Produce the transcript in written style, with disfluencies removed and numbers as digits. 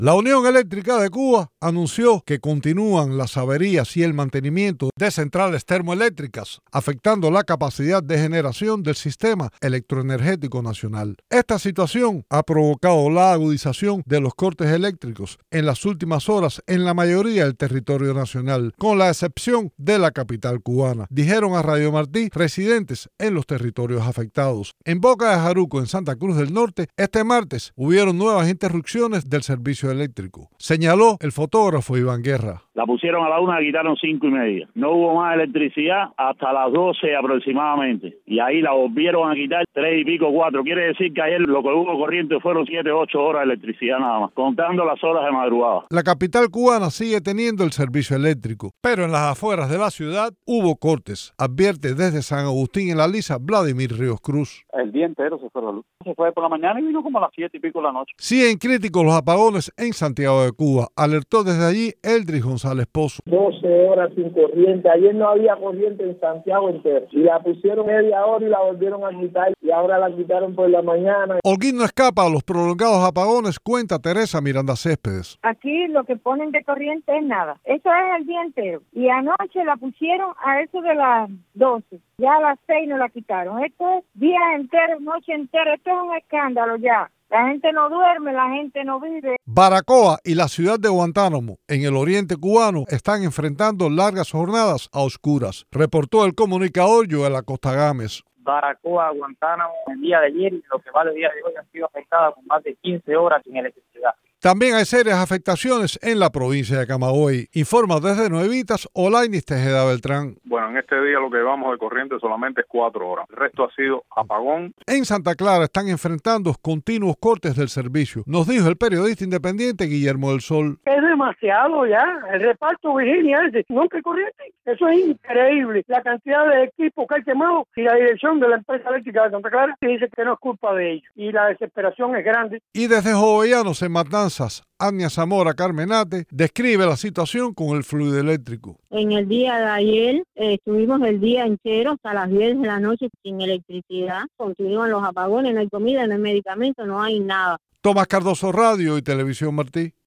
La Unión Eléctrica de Cuba anunció que continúan las averías y el mantenimiento de centrales termoeléctricas, afectando la capacidad de generación del sistema electroenergético nacional. Esta situación ha provocado la agudización de los cortes eléctricos en las últimas horas en la mayoría del territorio nacional, con la excepción de la capital cubana, dijeron a Radio Martí residentes en los territorios afectados. En Boca de Jaruco, en Santa Cruz del Norte, este martes hubieron nuevas interrupciones del servicio eléctrico, señaló el fotógrafo Iván Guerra. La pusieron a la 1, la quitaron 5:30. No hubo más electricidad hasta las 12 aproximadamente. Y ahí la volvieron a quitar 3 y pico, 4. Quiere decir que ayer lo que hubo corriente fueron 7, 8 horas de electricidad nada más, contando las horas de madrugada. La capital cubana sigue teniendo el servicio eléctrico, pero en las afueras de la ciudad hubo cortes, advierte desde San Agustín en la Lisa Vladimir Ríos Cruz. El día entero se fue la luz. Se fue por la mañana y vino como a las 7 y pico de la noche. Siguen críticos los apagones en Santiago de Cuba, alertó desde allí Eldris González Pozo. 12 horas sin corriente. Ayer no había corriente en Santiago entero. Y la pusieron media hora y la volvieron a quitar. Y ahora la quitaron por la mañana. Holguín no escapa a los prolongados apagones, cuenta Teresa Miranda Céspedes. Aquí lo que ponen de corriente es nada. Eso es el día entero. Y anoche la pusieron a eso de las 12. Ya a las 6 no la quitaron. Esto es día entero, noche entera. Esto es un escándalo ya. La gente no duerme, la gente no vive. Baracoa y la ciudad de Guantánamo, en el oriente cubano, están enfrentando largas jornadas a oscuras, reportó el comunicador Joel Acosta Gámez. Baracoa, Guantánamo, el día de ayer y lo que va del día de hoy han sido afectadas con más de 15 horas sin electricidad. También hay serias afectaciones en la provincia de Camagüey, informa desde Nuevitas Olainis Tejeda Beltrán. Bueno, en este día lo que llevamos de corriente solamente es 4 horas. El resto ha sido apagón. En Santa Clara están enfrentando continuos cortes del servicio, nos dijo el periodista independiente Guillermo del Sol. Es demasiado ya. El reparto Virginia ese. Nunca hay corriente. Eso es increíble. La cantidad de equipos que hay quemados y la dirección de la empresa eléctrica de Santa Clara dice que no es culpa de ellos. Y la desesperación es grande. Y desde Jovellanos en Matanzas, Ania Zamora Carmenate describe la situación con el fluido eléctrico. En el día de ayer estuvimos el día entero hasta las 10 de la noche sin electricidad. Continúan los apagones, no hay comida, no hay medicamentos, no hay nada. Tomás Cardoso, Radio y Televisión Martí.